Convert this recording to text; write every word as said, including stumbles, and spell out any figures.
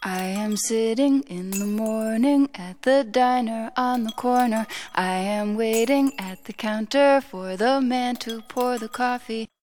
I am sitting in the morning at the diner on the corner. I am waiting at the counter for the man to pour the coffee.